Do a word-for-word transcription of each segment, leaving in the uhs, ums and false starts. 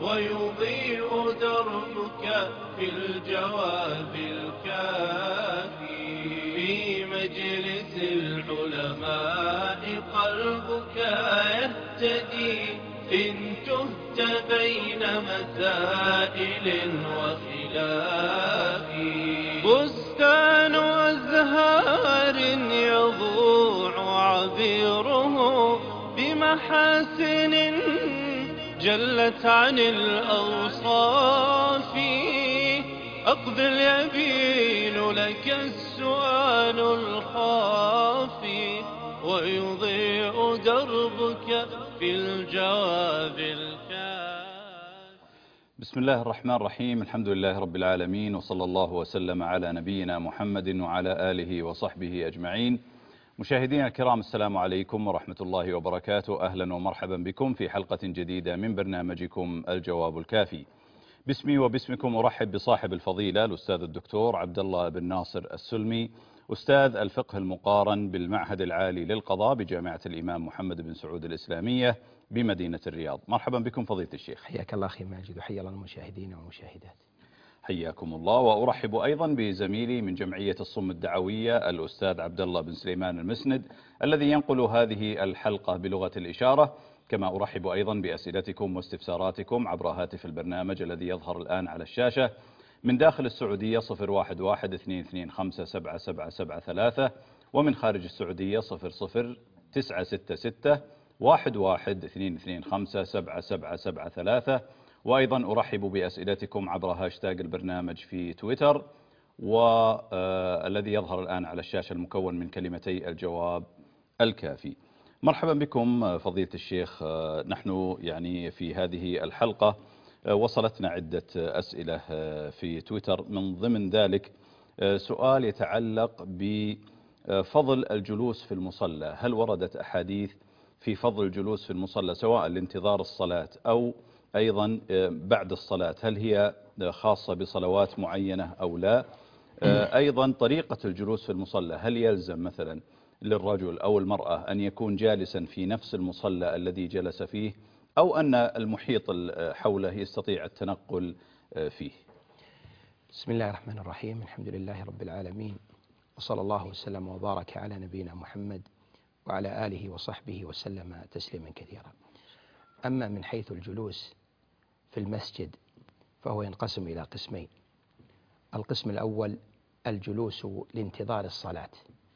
ويضيء دربك في الجواب الكافي. في مجلس العلماء قلبك يهتدي إن تهت بين مسائل وخلاف. بستان أزهار يضوع عبيره بمحاسن جلت عن الأوصاف. أقبل يبين لك السؤال الخافي ويضيء دربك في الجواب الكافي. بسم الله الرحمن الرحيم. الحمد لله رب العالمين، وصلى الله وسلم على نبينا محمد وعلى آله وصحبه أجمعين. مشاهدينا الكرام، السلام عليكم ورحمة الله وبركاته. أهلا ومرحبا بكم في حلقة جديدة من برنامجكم الجواب الكافي. باسمي وباسمكم أرحب بصاحب الفضيلة الأستاذ الدكتور عبد الله بن ناصر السلمي، أستاذ الفقه المقارن بالمعهد العالي للقضاء بجامعة الإمام محمد بن سعود الإسلامية بمدينة الرياض. مرحبا بكم فضيلة الشيخ. حياك الله أخي ماجد، وحيا الله المشاهدين والمشاهدات. حياكم الله. وأرحب أيضا بزميلي من جمعية الصم الدعوية الأستاذ عبد الله بن سليمان المسند الذي ينقل هذه الحلقة بلغة الإشارة. كما أرحب أيضا بأسئلتكم واستفساراتكم عبر هاتف البرنامج الذي يظهر الآن على الشاشة من داخل السعودية صفر واحد واحد اثنين اثنين خمسة سبعة سبعة سبعة ثلاثة، ومن خارج السعودية صفر صفر تسعة ستة ستة واحد واحد اثنين اثنين خمسة سبعة سبعة سبعة ثلاثة. وأيضا أرحب بأسئلتكم عبر هاشتاج البرنامج في تويتر، والذي يظهر الآن على الشاشة المكون من كلمتي الجواب الكافي. مرحبا بكم فضيلة الشيخ. نحن يعني في هذه الحلقة وصلتنا عدة أسئلة في تويتر، من ضمن ذلك سؤال يتعلق بفضل الجلوس في المصلى. هل وردت أحاديث في فضل الجلوس في المصلى سواء لانتظار الصلاة أو أيضا بعد الصلاة؟ هل هي خاصة بصلوات معينة أو لا؟ أيضا طريقة الجلوس في المصلى، هل يلزم مثلا للرجل أو المرأة أن يكون جالسا في نفس المصلى الذي جلس فيه، أو أن المحيط حوله يستطيع التنقل فيه؟ بسم الله الرحمن الرحيم. الحمد لله رب العالمين، وصلى الله وسلم وبارك على نبينا محمد وعلى آله وصحبه وسلم تسليما كثيرا. أما من حيث الجلوس في المسجد فهو ينقسم إلى قسمين. القسم الأول الجلوس لانتظار الصلاة،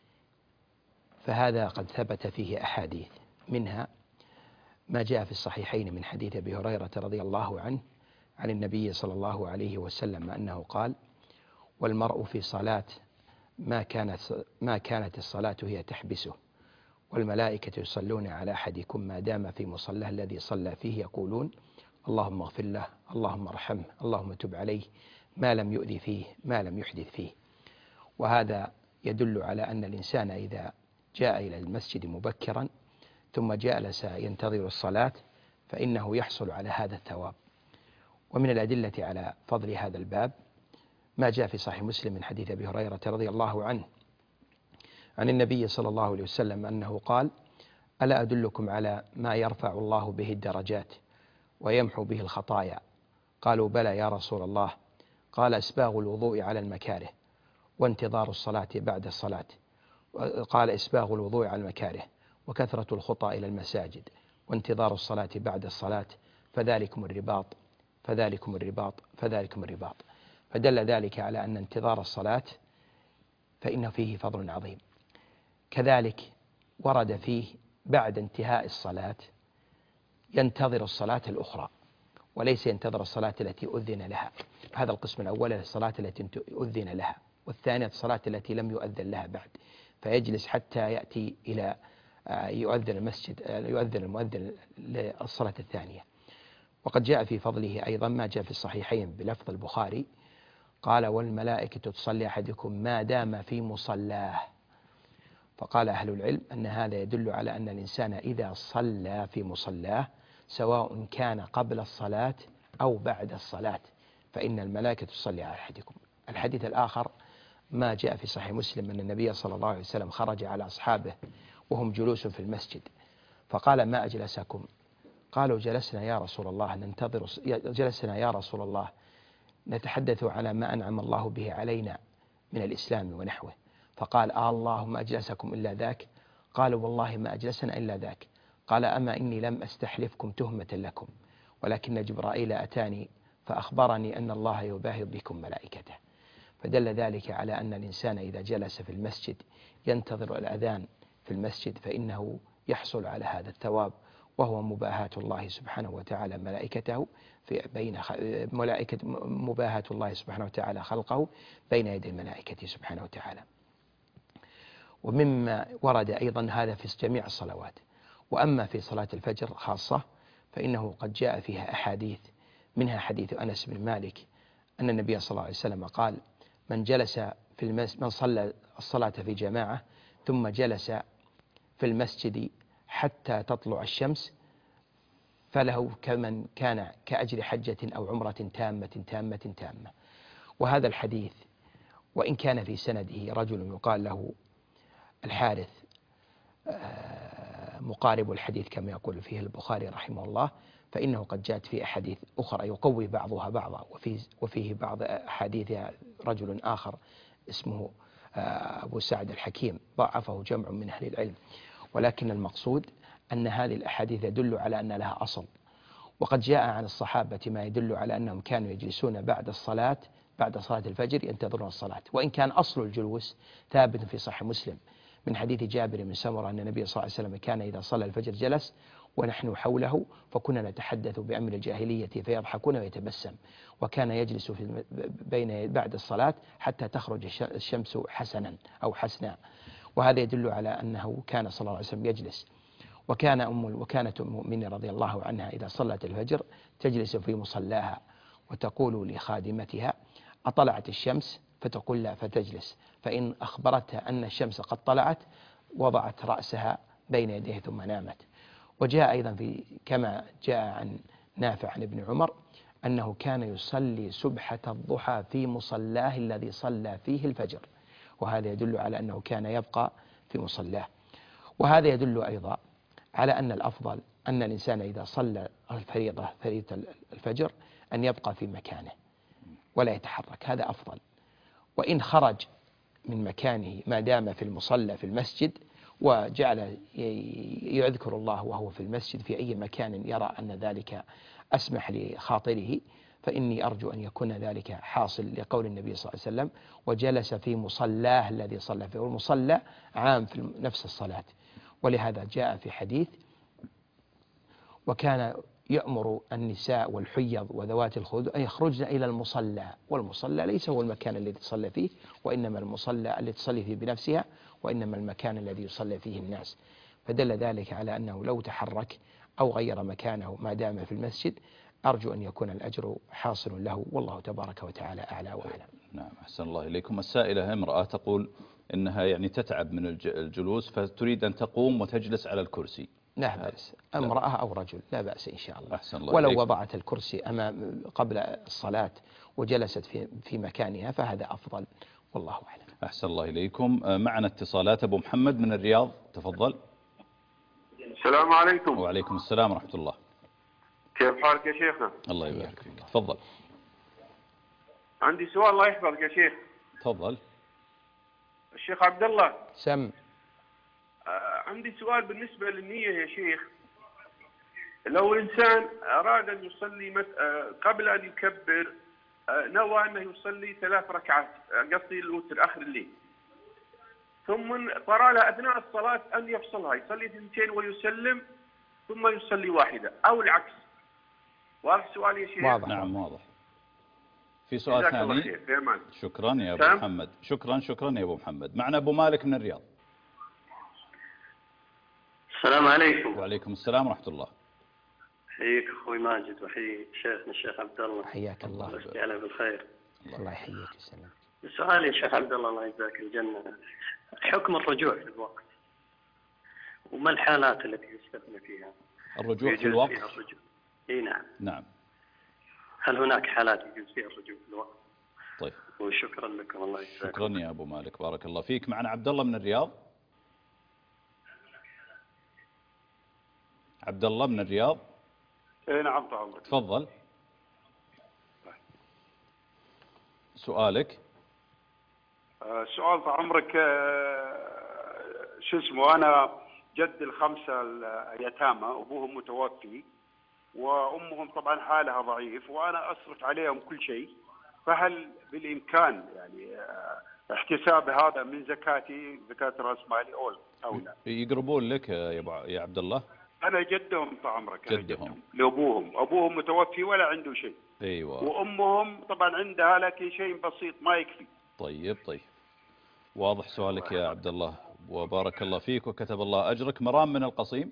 فهذا قد ثبت فيه أحاديث، منها ما جاء في الصحيحين من حديث أبي هريرة رضي الله عنه عن النبي صلى الله عليه وسلم أنه قال: والمرء في صلاة ما كانت ما كانت الصلاة هي تحبسه، والملائكة يصلون على أحدكم ما دام في مصلاه الذي صلى فيه، يقولون: اللهم اغفر له، اللهم ارحمه، اللهم تب عليه، ما لم يؤذي فيه، ما لم يحدث فيه. وهذا يدل على أن الإنسان إذا جاء إلى المسجد مبكرا ثم جلس ينتظر الصلاة فإنه يحصل على هذا الثواب. ومن الأدلة على فضل هذا الباب ما جاء في صحيح مسلم من حديث أبي هريرة رضي الله عنه عن النبي صلى الله عليه وسلم أنه قال: ألا أدلكم على ما يرفع الله به الدرجات ويمحو به الخطايا؟ قالوا: بلى يا رسول الله. قال: إسباغ الوضوء على المكاره، وانتظار الصلاة بعد الصلاة. قال: إسباغ الوضوء على المكاره، وكثرة الخطى إلى المساجد، وانتظار الصلاة بعد الصلاة، فذلكم الرباط فذلكم الرباط فذلكم الرباط. فدل ذلك على أن انتظار الصلاة فإن فيه فضل عظيم. كذلك ورد فيه بعد انتهاء الصلاة ينتظر الصلاة الأخرى، وليس ينتظر الصلاة التي أذن لها. هذا القسم الأول الصلاة التي أذن لها، والثانية الصلاة التي لم يؤذن لها بعد، فيجلس حتى يأتي إلى يؤذن المسجد يؤذن المؤذن للصلاة الثانية. وقد جاء في فضله أيضا ما جاء في الصحيحين بلفظ البخاري قال: والملائكة تصلي أحدكم ما دام في مصلاه. فقال أهل العلم أن هذا يدل على أن الإنسان إذا صلى في مصلاه سواء كان قبل الصلاة أو بعد الصلاة فإن الملائكة تصلي على أحدكم. الحديث الآخر ما جاء في صحيح مسلم أن النبي صلى الله عليه وسلم خرج على أصحابه وهم جلوس في المسجد، فقال: ما أجلسكم؟ قالوا جلسنا يا رسول الله ننتظر جلسنا يا رسول الله نتحدث على ما أنعم الله به علينا من الإسلام ونحوه، فقال آه الله ما أجلسكم إلا ذاك؟ قالوا والله ما أجلسنا إلا ذاك. قال أما إني لم أستحلفكم تهمة لكم، ولكن جبرائيل أتاني فأخبرني أن الله يباهي بكم ملائكته. فدل ذلك على أن الإنسان إذا جلس في المسجد ينتظر الأذان في المسجد فإنه يحصل على هذا الثواب، وهو مباهاة الله سبحانه وتعالى ملائكته في بين ملائكة مباهاة الله سبحانه وتعالى خلقه بين يدي الملائكة سبحانه وتعالى. ومما ورد أيضا هذا في جميع الصلوات، وأما في صلاة الفجر خاصة فإنه قد جاء فيها أحاديث، منها حديث أنس بن مالك أن النبي صلى الله عليه وسلم قال: من جلس في المس من صلى الصلاة في جماعة ثم جلس في المسجد حتى تطلع الشمس فله كمن كان كأجر حجة أو عمرة تامة تامة تامة. وهذا الحديث وإن كان في سنده رجل يقال له الحارث مقارب الحديث كما يقول فيه البخاري رحمه الله، فإنه قد جاءت في أحاديث أخرى يقوي بعضها بعضا، وفيه, وفيه بعض أحاديث رجل آخر اسمه أبو سعد الحكيم ضعفه جمع من أهل العلم. ولكن المقصود أن هذه الأحاديث يدل على أن لها أصل، وقد جاء عن الصحابة ما يدل على أنهم كانوا يجلسون بعد الصلاة بعد صلاة الفجر ينتظرون الصلاة، وإن كان أصل الجلوس ثابت في صحيح مسلم من حديث جابر بن سمرة أن النبي صلى الله عليه وسلم كان إذا صلى الفجر جلس ونحن حوله فكنا نتحدث بأمر الجاهلية فيضحكون ويتبسم، وكان يجلس في بين بعد الصلاة حتى تخرج الشمس حسنا أو حسنا. وهذا يدل على أنه كان صلى الله عليه وسلم يجلس. وكان أم وكانت أم المؤمنين رضي الله عنها إذا صلت الفجر تجلس في مصلاها وتقول لخادمتها: أطلعت الشمس؟ فتقول لا، فتجلس، فإن أخبرتها أن الشمس قد طلعت وضعت رأسها بين يديه ثم نامت. وجاء أيضا في كما جاء عن نافع عن ابن عمر أنه كان يصلي سبحة الضحى في مصلاه الذي صلى فيه الفجر، وهذا يدل على أنه كان يبقى في مصلاه. وهذا يدل أيضا على أن الأفضل أن الإنسان إذا صلى الفريضة فريضة الفجر أن يبقى في مكانه ولا يتحرك، هذا أفضل. وإن خرج من مكانه ما دام في المصلى في المسجد وجعل يذكر الله وهو في المسجد في أي مكان يرى أن ذلك أسمح لخاطره، فإني أرجو أن يكون ذلك حاصل لقول النبي صلى الله عليه وسلم: وجلس في مصلاه الذي صلى فيه. والمصلى عام في نفس الصلاة، ولهذا جاء في حديث: وكان يأمر النساء والحيض وذوات الخدور أن يخرجن إلى المصلى، والمصلى ليس هو المكان الذي تصلى فيه، وإنما المصلى الذي تصلي فيه بنفسها، وإنما المكان الذي يصلي فيه الناس. فدل ذلك على أنه لو تحرك أو غير مكانه ما دام في المسجد أرجو أن يكون الأجر حاصل له، والله تبارك وتعالى أعلى وأعلم. نعم، أحسن الله إليكم. السائلة امرأة تقول إنها يعني تتعب من الجلوس فتريد أن تقوم وتجلس على الكرسي. لا بأس، امرأة أو رجل لا بأس إن شاء الله. أحسن الله ولو إليكم. وضعت الكرسي أمام قبل الصلاة وجلست في في مكانها فهذا أفضل، والله أعلم. أحسن الله إليكم. معنا اتصالات. أبو محمد من الرياض، تفضل. السلام عليكم. وعليكم السلام ورحمة الله. كيف حالك يا شيخنا؟ الله يبارك فيك، تفضل. عندي سؤال الله يحفظك يا شيخ. تفضل. الشيخ عبد الله. سم. آه عندي سؤال بالنسبة للنية يا شيخ. لو الإنسان أراد أن يصلي مت... آه قبل أن يكبر آه نوى أنه يصلي ثلاث ركعات، آه قصدي الوتر آخر الليل، ثم طرى له أثناء الصلاة أن يفصلها، يصلي اثنتين ويسلم ثم يصلي واحدة، أو العكس. واضح سؤالي يا شيخ؟ واضح. نعم واضح. في سؤال ثاني؟ شكرا يا أبو سام. محمد. شكرا شكرا يا أبو محمد. معنا أبو مالك من الرياض. السلام عليكم. وعليكم السلام ورحمة الله. حييك أخوي ماجد وحيي شيخنا الشيخ عبد الله. حياك الله. الله يجعله بالخير. الله يحييك ويسلمك. السؤال يا شيخ عبد الله الله يجزاك الجنة، حكم الرجوع في الوقت وما الحالات التي يستثنى فيها الرجوع في الوقت؟ فيها الرجوع. اي نعم. نعم. هل هناك حالات يجوز فيها الرجوع في الوقت؟ طيب. وشكرا لكم، الله يجزاك. شكرا يا أبو مالك، بارك الله فيك. معنا عبد الله من الرياض. عبد الله من الرياض. اي نعم طال عمرك. تفضل سؤالك. آه سؤال طال عمرك، آه شو اسمه، انا جد الخمسه اليتامى ابوهم متوفي وامهم طبعا حالها ضعيف وانا اصرف عليهم كل شيء، فهل بالامكان يعني آه احتساب هذا من زكاتي، زكاه راس مالي او او لا؟ يقربون لك يا ابو يا عبد الله؟ انا جدهم طال عمرك، انا جدهم. جدهم لابوهم، ابوهم متوفي ولا عنده شيء. ايوه. وامهم طبعا عندها لكن شيء بسيط ما يكفي. طيب طيب واضح سؤالك يا عبد الله وبارك الله فيك وكتب الله اجرك. مرام من القصيم.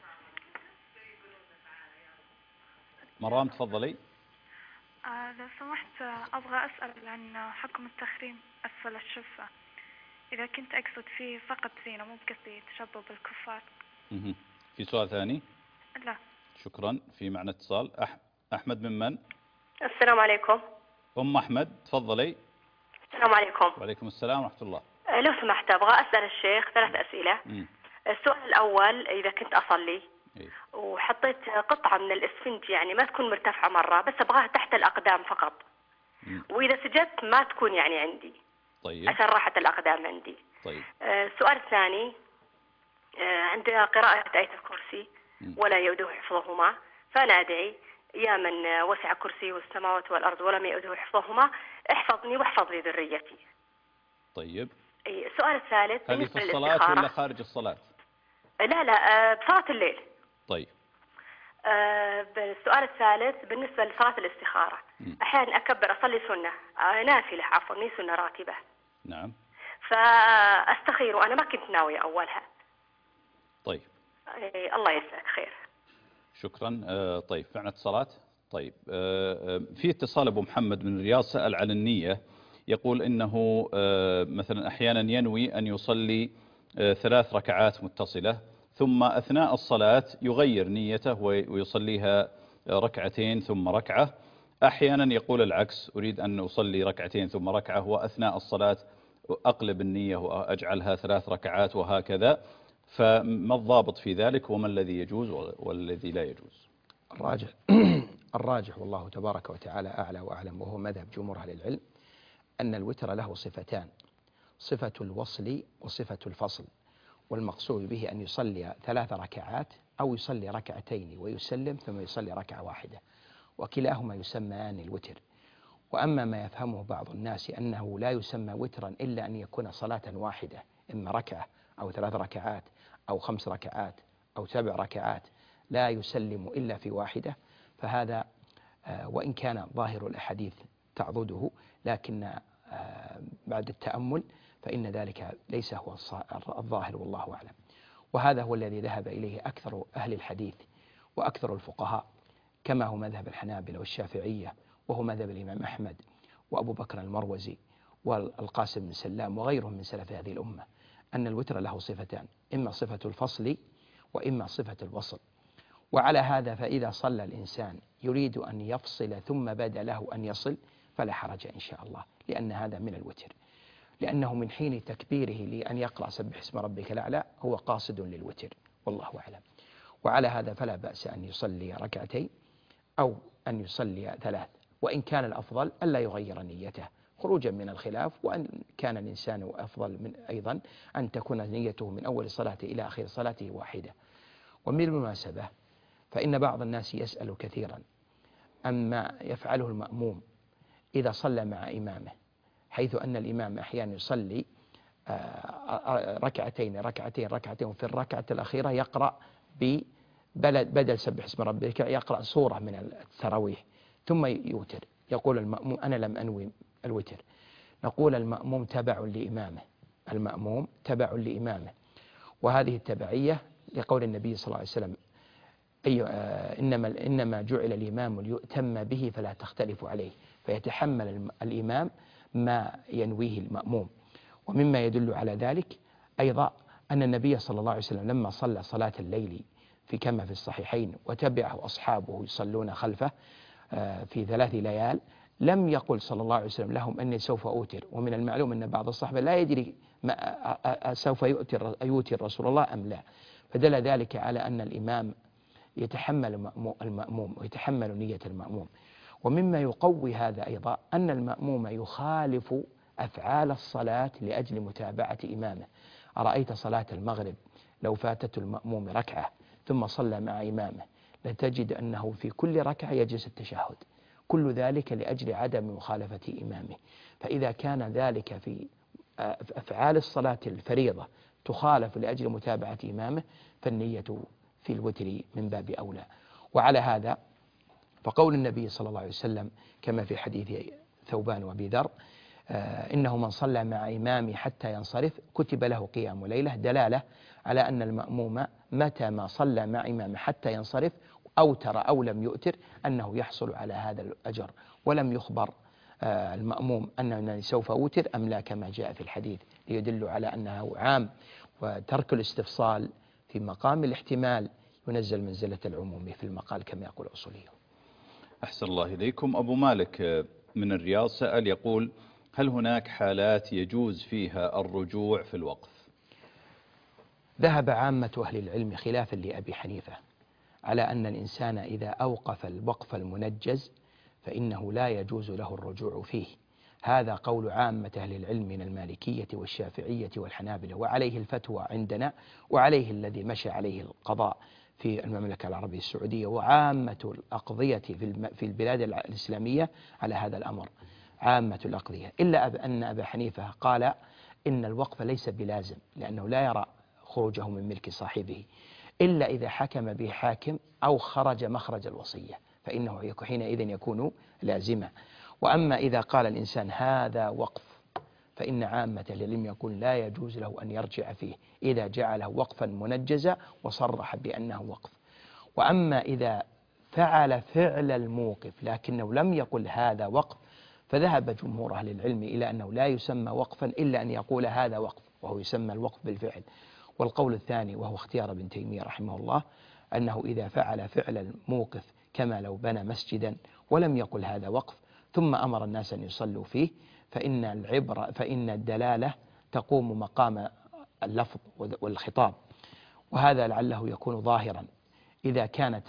مرام تفضلي. آه لو سمحت، أبغى أسأل عن حكم التخريم أسفل الشفة، إذا كنت أقصد فيه فقط زينة مو بقصدي تشبه بالكفار. مه. في سؤال ثاني؟ لا شكرا. في معنا اتصال. أح... أحمد من من؟ السلام عليكم. أم أحمد تفضلي. السلام عليكم. وعليكم السلام ورحمة الله. لو سمحت أبغى أسأل الشيخ ثلاث أسئلة. م. السؤال الأول، إذا كنت أصلي إيه؟ وحطيت قطعة من الإسفنج يعني ما تكون مرتفعة مرة بس أبغاها تحت الأقدام فقط، م. وإذا سجدت ما تكون يعني عندي. طيب. عشان راحة الأقدام عندي. طيب. السؤال الثاني، عند قراءة آية الكرسي ولا يؤوده حفظهما، فأنا أدعي يا من وسع كرسيه السماوات والأرض ولم يؤوده حفظهما احفظني واحفظ لي ذريتي. طيب. السؤال الثالث، هذه في الصلاة ولا خارج الصلاة؟ لا لا بصلاة الليل. طيب. السؤال الثالث بالنسبة لصلاة الاستخارة، م. أحيانا أكبر أصلي سنة نافلة عفوا مي سنة راتبة. نعم. فأستخير وأنا ما كنت ناوية أولها. طيب. الله يسعدك خير. شكرا. آه طيب معنا اتصالات. طيب آه في اتصال أبو محمد من الرياض سأل عن النية، يقول إنه آه مثلا أحيانا ينوي أن يصلي آه ثلاث ركعات متصلة ثم أثناء الصلاة يغير نيته ويصليها ركعتين ثم ركعة. أحيانا يقول العكس، أريد أن أصلي ركعتين ثم ركعة وأثناء الصلاة أقلب النية وأجعلها ثلاث ركعات وهكذا. فما الضابط في ذلك وما الذي يجوز والذي لا يجوز؟ الراجح الراجح والله تبارك وتعالى أعلى وأعلم، وهو مذهب جمهور أهل العلم، أن الوتر له صفتان، صفة الوصل وصفة الفصل، والمقصود به أن يصلي ثلاث ركعات أو يصلي ركعتين ويسلم ثم يصلي ركعة واحدة، وكلاهما يسمىان الوتر. وأما ما يفهمه بعض الناس أنه لا يسمى وترا إلا أن يكون صلاة واحدة، إما ركعة أو ثلاث ركعات أو خمس ركعات أو سبع ركعات لا يسلم إلا في واحدة، فهذا وإن كان ظاهر الأحاديث تعضده، لكن بعد التأمل فإن ذلك ليس هو الظاهر والله أعلم. وهذا هو الذي ذهب إليه أكثر أهل الحديث وأكثر الفقهاء، كما هو مذهب الحنابلة والشافعية، وهو مذهب الإمام أحمد وأبو بكر المروزي والقاسم بن سلام وغيرهم من سلف هذه الأمة، أن الوتر له صفتان، إما صفة الفصل وإما صفة الوصل. وعلى هذا فإذا صلى الإنسان يريد أن يفصل ثم بدا له أن يصل فلا حرج إن شاء الله، لأن هذا من الوتر، لأنه من حين تكبيره لأن يقرأ سبح اسم ربك الأعلى هو قاصد للوتر والله أعلم. وعلى هذا فلا بأس أن يصلي ركعتين أو أن يصلي ثلاث، وإن كان الأفضل ألا يغير نيته خروجا من الخلاف، وأن كان الإنسان أفضل من أيضا أن تكون نيته من أول صلاته إلى آخر صلاته واحدة. ومن المناسبة فإن بعض الناس يسأل كثيرا أما يفعله المأموم إذا صلى مع إمامه، حيث أن الإمام أحيانا يصلي ركعتين ركعتين ركعتين وفي الركعة الأخيرة يقرأ بدل سبح اسم ربك يقرأ سورة من التراويح ثم يوتر. يقول المأموم أنا لم أنوي الوتر، نقول المأموم تبع لإمامه، المأموم تبع لإمامه، وهذه التبعية لقول النبي صلى الله عليه وسلم أي إنما إنما جعل الإمام ليؤتم به فلا تختلفوا عليه، فيتحمل الإمام ما ينويه المأموم. ومما يدل على ذلك أيضا أن النبي صلى الله عليه وسلم لما صلى صلاة الليل في كما في الصحيحين وتبعه أصحابه يصلون خلفه في ثلاث ليال لم يقل صلى الله عليه وسلم لهم أني سوف أوتر. ومن المعلوم أن بعض الصحابة لا يدري ما سوف يؤتر يؤتر رسول الله أم لا، فدل ذلك على أن الإمام يتحمل المأموم ويتحمل نية المأموم. ومما يقوي هذا أيضا أن المأموم يخالف أفعال الصلاة لأجل متابعة إمامه. أرأيت صلاة المغرب لو فاتت المأموم ركعة ثم صلى مع إمامه لتجد أنه في كل ركعة يجلس التشهد، كل ذلك لأجل عدم مخالفة إمامه. فإذا كان ذلك في أفعال الصلاة الفريضة تخالف لأجل متابعة إمامه فالنية في الوتر من باب أولى. وعلى هذا فقول النبي صلى الله عليه وسلم كما في حديث ثوبان وأبي ذر آه إنه من صلى مع إمامي حتى ينصرف كتب له قيام ليلة، دلالة على أن المأموم متى ما صلى مع إمامه حتى ينصرف أوتر أو لم يؤتر أنه يحصل على هذا الأجر، ولم يخبر آه المأموم أنه سوف أوتر أم لا كما جاء في الحديث، ليدل على أنه عام. وترك الاستفصال في مقام الاحتمال ينزل منزلة العموم في المقال كما يقول الأصوليون. أحسن الله إليكم. أبو مالك من الرياض سأل يقول: هل هناك حالات يجوز فيها الرجوع في الوقف؟ ذهب عامة أهل العلم خلافا لأبي حنيفة على أن الإنسان إذا أوقف الوقف المنجز فإنه لا يجوز له الرجوع فيه. هذا قول عامة أهل العلم من المالكية والشافعية والحنابلة، وعليه الفتوى عندنا، وعليه الذي مشى عليه القضاء في المملكة العربية السعودية وعامة الأقضية في البلاد الإسلامية على هذا الأمر، عامة الأقضية، إلا أن أبا حنيفة قال إن الوقف ليس بلازم، لأنه لا يرى خروجه من ملك صاحبه إلا إذا حكم به حاكم أو خرج مخرج الوصية، فإنه حينئذ يكون لازما. وأما إذا قال الإنسان هذا وقف فإن عامة العلم يقول لا يجوز له أن يرجع فيه إذا جعله وقفا منجزا وصرح بأنه وقف. وأما إذا فعل فعل الموقف لكنه لم يقل هذا وقف فذهب جمهور أهل العلم إلى أنه لا يسمى وقفا إلا أن يقول هذا وقف، وهو يسمى الوقف بالفعل. والقول الثاني وهو اختيار ابن تيمية رحمه الله أنه إذا فعل فعل الموقف كما لو بنى مسجدا ولم يقل هذا وقف ثم أمر الناس أن يصلوا فيه فإن العبرة فإن الدلالة تقوم مقام اللفظ والخطاب، وهذا لعله يكون ظاهرا إذا كانت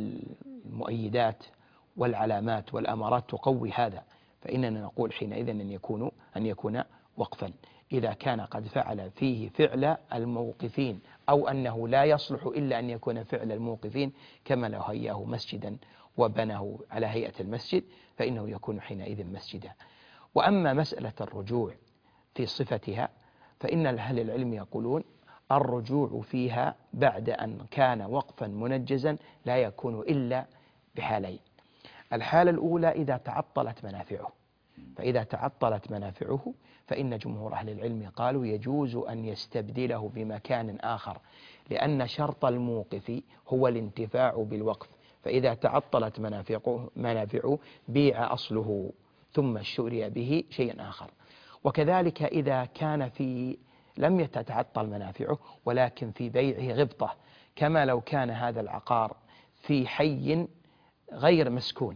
المؤيدات والعلامات والأمارات تقوي هذا، فإننا نقول حينئذ أن يكون أن يكون وقفا. إذا كان قد فعل فيه فعل الموقفين أو أنه لا يصلح إلا أن يكون فعل الموقفين كما لو هياه مسجدا وبناه على هيئة المسجد فإنه يكون حينئذ مسجدا. وأما مسألة الرجوع في صفتها فإن أهل العلم يقولون الرجوع فيها بعد أن كان وقفا منجزا لا يكون إلا بحالين. الحالة الأولى إذا تعطلت منافعه، فإذا تعطلت منافعه فإن جمهور أهل العلم قالوا يجوز أن يستبدله بمكان آخر، لأن شرط الموقف هو الانتفاع بالوقف، فإذا تعطلت منافعه, منافعه بيع أصله ثم اشتري به شيء آخر. وكذلك إذا كان في لم يتعطل منافعه ولكن في بيعه غبطة، كما لو كان هذا العقار في حي غير مسكون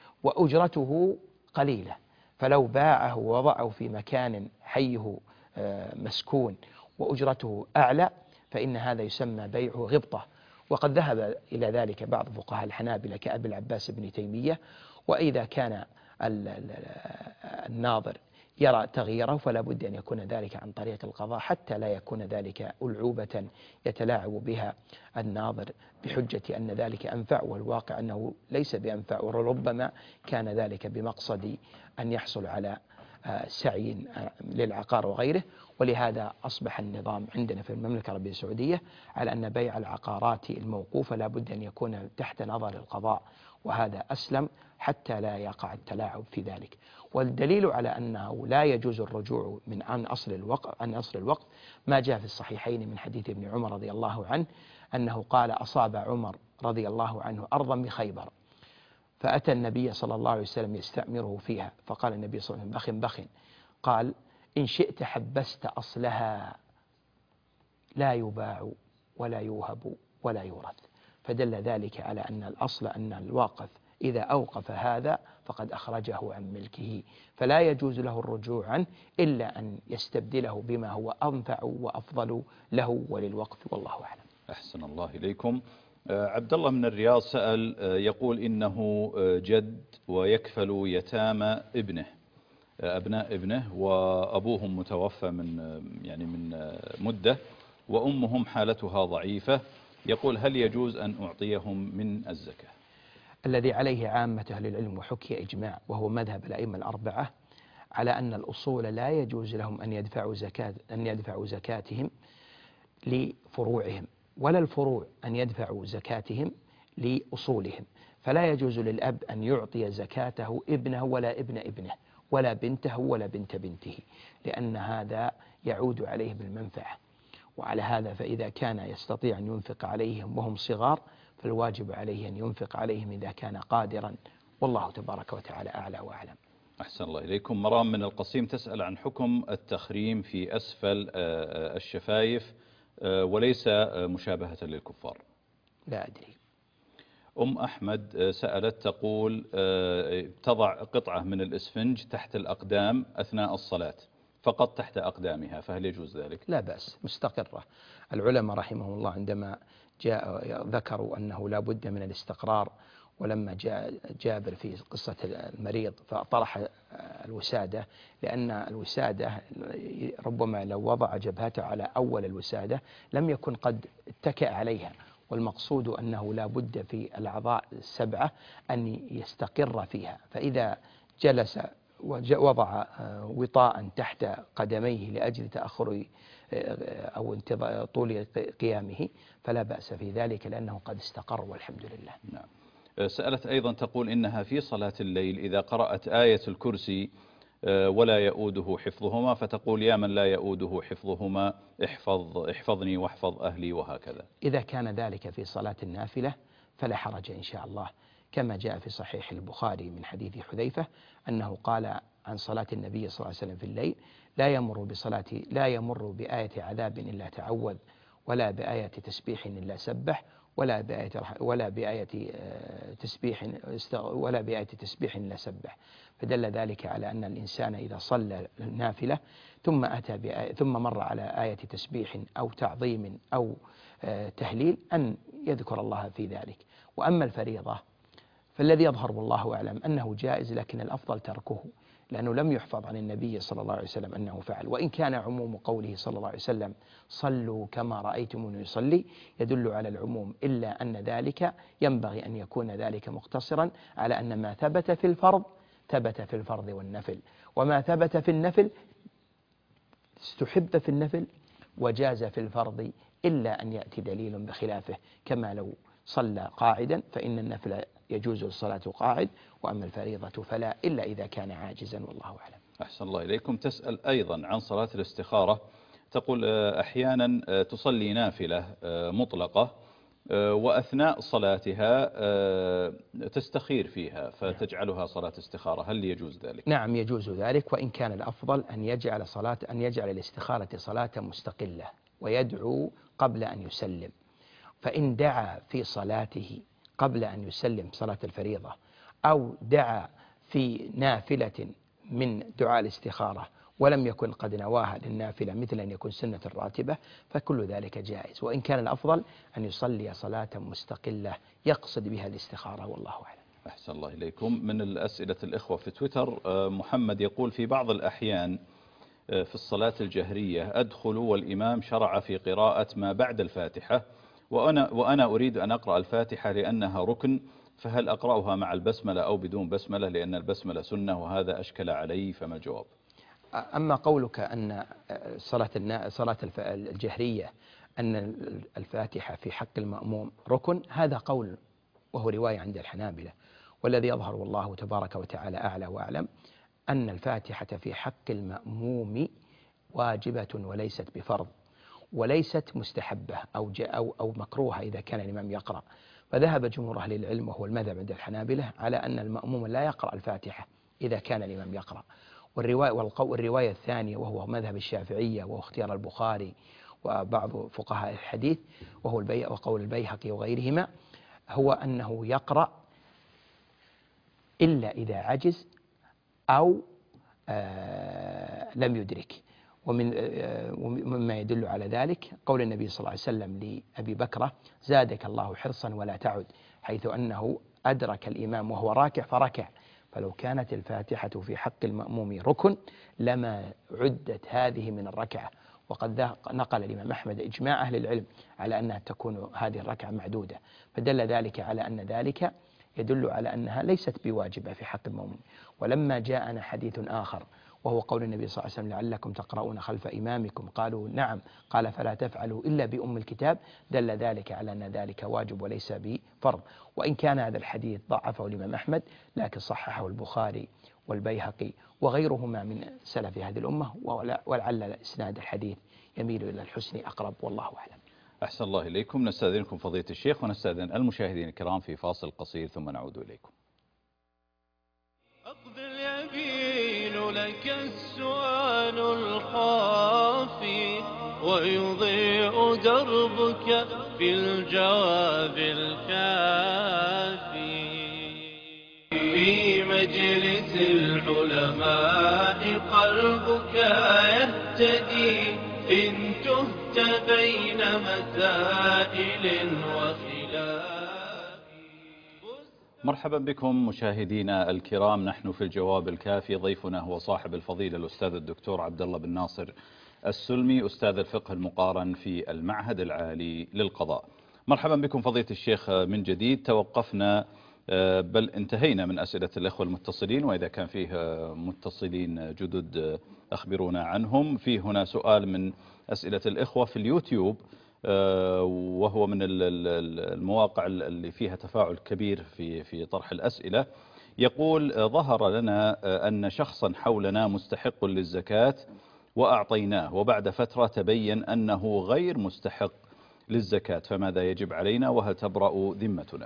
وأجرته قليلة، فلو باعه ووضعه في مكان حيه مسكون وأجرته أعلى فإن هذا يسمى بيعه غبطة. وقد ذهب إلى ذلك بعض فقهاء الحنابلة كأبي العباس بن تيمية. وإذا كان الناظر يرى تغييره فلا بد أن يكون ذلك عن طريق القضاء حتى لا يكون ذلك ألعوبة يتلاعب بها الناظر بحجة أن ذلك أنفع، والواقع أنه ليس بأنفع، وربما كان ذلك بمقصد أن يحصل على سعي للعقار وغيره. ولهذا أصبح النظام عندنا في المملكة العربية السعودية على أن بيع العقارات الموقوفة لا بد أن يكون تحت نظر القضاء، وهذا أسلم حتى لا يقع التلاعب في ذلك. والدليل على أنه لا يجوز الرجوع من عن أصل الوقف عن أصل الوقف ما جاء في الصحيحين من حديث ابن عمر رضي الله عنه أنه قال أصاب عمر رضي الله عنه أرضا بخيبر فأتى النبي صلى الله عليه وسلم يستأمره فيها، فقال النبي صلى الله عليه وسلم بخ بخ، قال إن شئت حبست أصلها لا يباع ولا يوهب ولا يورث. فدل ذلك على أن الأصل أن الواقف إذا أوقف هذا فقد أخرجه عن ملكه، فلا يجوز له الرجوع عنه إلا أن يستبدله بما هو أنفع وأفضل له وللوقف، والله أعلم. أحسن الله إليكم. عبد الله من الرياض سأل يقول إنه جد ويكفل يتامى ابنه أبناء ابنه وأبوهم متوفى من يعني من مدة وأمهم حالتها ضعيفة، يقول هل يجوز أن أعطيهم من الزكاة؟ الذي عليه عامة أهل العلم وحكي إجماع وهو مذهب الأئمة الأربعة على أن الأصول لا يجوز لهم أن يدفعوا زكاة أن يدفعوا زكاتهم لفروعهم، ولا الفروع أن يدفعوا زكاتهم لأصولهم. فلا يجوز للأب أن يعطي زكاته ابنه ولا ابن ابنه ولا بنته ولا بنت بنته، لأن هذا يعود عليه بالمنفعة. وعلى هذا فإذا كان يستطيع أن ينفق عليهم وهم صغار فالواجب عليه أن ينفق عليهم إذا كان قادرا، والله تبارك وتعالى أعلى وأعلم. أحسن الله إليكم. مرام من القصيم تسأل عن حكم التخريم في أسفل الشفايف وليس مشابهة للكفار. لا أدري. أم أحمد سألت تقول تضع قطعة من الإسفنج تحت الأقدام أثناء الصلاة فقط تحت أقدامها، فهل يجوز ذلك؟ لا بأس، مستقرة. العلماء رحمهم الله عندما جاء ذكروا أنه لا بد من الاستقرار، ولما جاء جابر في قصة المريض فطرح الوسادة، لأن الوسادة ربما لو وضع جبهته على أول الوسادة لم يكن قد اتكأ عليها، والمقصود أنه لا بد في الأعضاء السبعة أن يستقر فيها، فإذا جلس ووضع وطاء تحت قدميه لأجل تأخر أو طول قيامه فلا بأس في ذلك لأنه قد استقر والحمد لله. نعم. سألت أيضا تقول إنها في صلاة الليل إذا قرأت آية الكرسي ولا يؤوده حفظهما فتقول يا من لا يؤوده حفظهما احفظ احفظني واحفظ أهلي وهكذا. إذا كان ذلك في صلاة النافلة فلا حرج إن شاء الله، كما جاء في صحيح البخاري من حديث حذيفة أنه قال عن صلاة النبي صلى الله عليه وسلم في الليل لا يمر بصلاة لا يمر بآية عذاب إلا تعوذ ولا بآية تسبيح إلا سبح ولا بآية ولا بآية تسبيح ولا بآية تسبيح إلا سبح، فدل ذلك على أن الإنسان إذا صلى النافلة ثم أتى بآية ثم مر على آية تسبيح أو تعظيم أو تهليل أن يذكر الله في ذلك. وأما الفريضة فالذي يظهر والله أعلم أنه جائز، لكن الأفضل تركه، لأنه لم يحفظ عن النبي صلى الله عليه وسلم أنه فعل، وإن كان عموم قوله صلى الله عليه وسلم صلوا كما رأيتموني يصلي يدل على العموم، إلا أن ذلك ينبغي أن يكون ذلك مقتصرا على أن ما ثبت في الفرض ثبت في الفرض والنفل، وما ثبت في النفل استحب في النفل وجاز في الفرض إلا أن يأتي دليل بخلافه، كما لو صلى قاعدا فإن النفل يجوز الصلاة قاعد، وأما الفريضة فلا إلا إذا كان عاجزا والله أعلم. أحسن الله إليكم. تسأل أيضا عن صلاة الاستخارة، تقول أحيانا تصلي نافلة مطلقة وأثناء صلاتها تستخير فيها فتجعلها صلاة استخارة، هل يجوز ذلك؟ نعم يجوز ذلك، وإن كان الأفضل أن يجعل صلاة أن يجعل الاستخارة صلاة مستقلة ويدعو قبل أن يسلم، فإن دعا في صلاته قبل أن يسلم صلاة الفريضة أو دعا في نافلة من دعاء الاستخارة ولم يكن قد نواها للنافلة مثل أن يكون سنة الراتبة فكل ذلك جائز، وإن كان الأفضل أن يصلي صلاة مستقلة يقصد بها الاستخارة والله أعلم. أحسن الله إليكم. من الأسئلة الإخوة في تويتر محمد يقول في بعض الأحيان في الصلاة الجهرية أدخل والإمام شرع في قراءة ما بعد الفاتحة وأنا, وأنا أريد أن أقرأ الفاتحة لأنها ركن، فهل أقرأها مع البسملة أو بدون بسملة لأن البسملة سنة وهذا أشكل علي، فما الجواب؟ أما قولك أن صلاة صلاة الجهرية أن الفاتحة في حق المأموم ركن، هذا قول وهو رواية عند الحنابلة، والذي يظهر والله تبارك وتعالى أعلى وأعلم أن الفاتحة في حق المأموم واجبة وليست بفرض وليست مستحبة أو أو أو مكروهة إذا كان الإمام يقرأ، فذهب جمهور أهل العلم وهو المذهب عند الحنابلة على أن المأموم لا يقرأ الفاتحة إذا كان الإمام يقرأ. والرواية والرواية الثانية وهو مذهب الشافعية واختيار البخاري وبعض فقهاء الحديث وهو البي وقول البيهقي وغيرهما هو أنه يقرأ إلا إذا عجز أو آه لم يدرك، ومن ومما يدل على ذلك قول النبي صلى الله عليه وسلم لأبي بكرة: زادك الله حرصا ولا تعد، حيث أنه أدرك الإمام وهو راكع فركع، فلو كانت الفاتحة في حق المأموم ركن لما عدت هذه من الركعة. وقد نقل الإمام أحمد إجماع أهل العلم على أنها تكون هذه الركعة معدودة، فدل ذلك على أن ذلك يدل على أنها ليست بواجبة في حق المأموم. ولما جاءنا حديث آخر وهو قول النبي صلى الله عليه وسلم: لعلكم تقرؤون خلف إمامكم، قالوا نعم، قال: فلا تفعلوا إلا بأم الكتاب، دل ذلك على أن ذلك واجب وليس بفرض. وإن كان هذا الحديث ضعفه الإمام أحمد، لكن صححه البخاري والبيهقي وغيرهما من سلف هذه الأمة، ولعل إسناد الحديث يميل إلى الحسن أقرب، والله أعلم. أحسن الله إليكم. نستأذنكم فضيلة الشيخ ونستأذن المشاهدين الكرام في فاصل قصير ثم نعود إليكم. أقبل يبين لك السؤال الخافي ويضيء دربك بالجواب الكافي. في مجلس العلماء قلبك يهتدي إن تهت بين مسائل وخلاف. مرحبا بكم مشاهدينا الكرام. نحن في الجواب الكافي، ضيفنا هو صاحب الفضيلة الأستاذ الدكتور عبد الله بن ناصر السلمي، أستاذ الفقه المقارن في المعهد العالي للقضاء. مرحبا بكم فضيلة الشيخ من جديد. توقفنا بل انتهينا من أسئلة الأخوة المتصلين، وإذا كان فيه متصلين جدد أخبرونا عنهم. في هنا سؤال من أسئلة الإخوة في اليوتيوب، وهو من المواقع اللي فيها تفاعل كبير في في طرح الأسئلة. يقول: ظهر لنا أن شخصا حولنا مستحق للزكاة وأعطيناه، وبعد فترة تبين أنه غير مستحق للزكاة، فماذا يجب علينا وهل تبرأ ذمتنا؟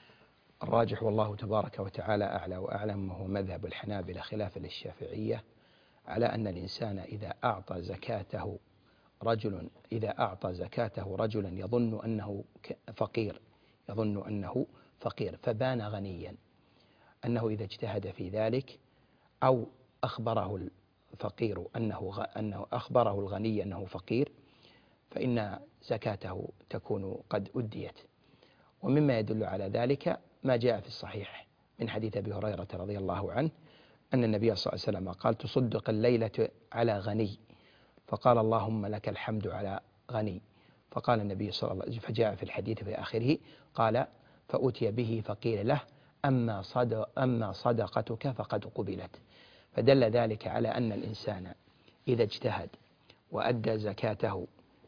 الراجح والله تبارك وتعالى أعلى وأعلم هو مذهب الحنابلة خلافا للشافعية، على أن الإنسان إذا أعطى زكاته رجل إذا أعطى زكاته رجلا يظن أنه فقير يظن أنه فقير فبان غنيا، أنه إذا اجتهد في ذلك أو أخبره الفقير أنه أنه أخبره الغني أنه فقير، فإن زكاته تكون قد أديت. ومما يدل على ذلك ما جاء في الصحيح من حديث أبي هريرة رضي الله عنه أن النبي صلى الله عليه وسلم قال: تصدق الليلة على غني، فقال: اللهم لك الحمد على غني. فقال النبي صلى الله عليه وسلم، فجاء في الحديث في آخره قال: فأتي به فقيل له: أما صدق أما صدقتك فقد قبلت. فدل ذلك على أن الإنسان إذا اجتهد وأدى زكاته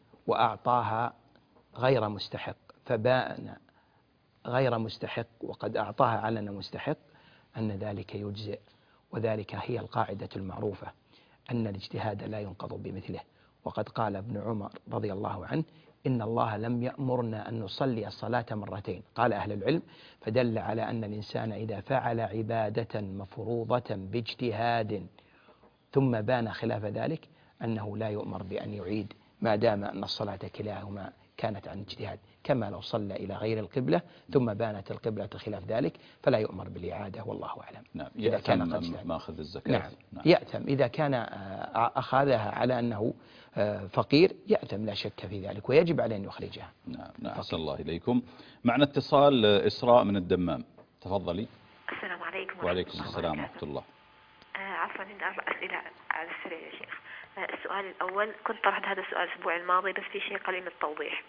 وأعطاها غير مستحق فبان غير مستحق وقد أعطاها على أنه مستحق، أن ذلك يجزئ. وذلك هي القاعدة المعروفة أن الاجتهاد لا ينقض بمثله. وقد قال ابن عمر رضي الله عنه: إن الله لم يأمرنا أن نصلي الصلاة مرتين. قال أهل العلم: فدل على أن الإنسان إذا فعل عبادة مفروضة باجتهاد ثم بان خلاف ذلك أنه لا يؤمر بأن يعيد، ما دام أن الصلاة كلاهما كانت عن اجتهاد، كما لو صلى إلى غير القبلة ثم بانت القبلة خلاف ذلك فلا يؤمر بالإعادة، والله أعلم. نعم. إذا كان قد ماخذ الزكاة. نعم. نعم. يأتم إذا كان أخذها على أنه فقير، يأتم لا شك في ذلك، ويجب عليه أن يخرجها. نعم. نعم. أحسن الله إليكم. معنا اتصال إسراء من الدمام، تفضلي. السلام عليكم. وعليكم السلام ورحمة الله. عفوا، عندي أربع أسئلة على السريع يا شيخ. السؤال الأول، كنت طرحت هذا السؤال الأسبوع الماضي بس في شيء قليل من التوضيح.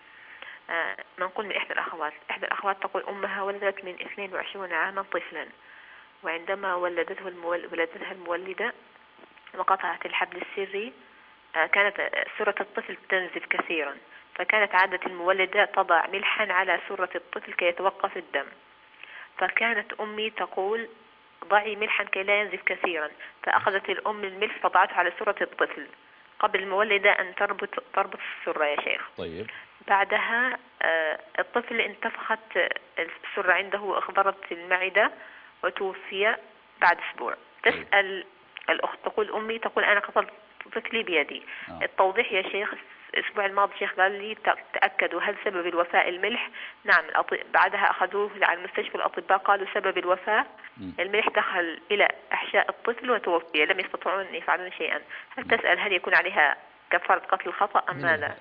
منقول من إحدى الأخوات إحدى الأخوات تقول أمها ولدت من اثنين وعشرين عاما طفلا، وعندما ولدته المول... ولدتها المولدة وقطعت الحبل السري كانت سرة الطفل تنزف كثيرا، فكانت عادة المولدة تضع ملحا على سرة الطفل كي يتوقف الدم، فكانت أمي تقول ضعي ملحا كي لا ينزف كثيرا، فأخذت الأم الملح فضعته على سرة الطفل قبل المولدة أن تربط تربط السرة يا شيخ. طيب. بعدها الطفل انتفخت السرة عنده وأخبرت المعدة وتوفي بعد أسبوع. تسأل الأخت تقول أمي تقول أنا قتلت طفلي بيدي. آه. التوضيح يا شيخ الأسبوع الماضي شيخ قال لي تأكدوا هل سبب الوفاة الملح؟ نعم. بعدها أخذوه على المستشفى، الأطباء قالوا سبب الوفاة الملح دخل إلى أحشاء الطفل وتوفي، لم يستطيعون أن يفعلون شيئا. هل تسأل هل يكون عليها كفارة قتل الخطأ أم ماذا؟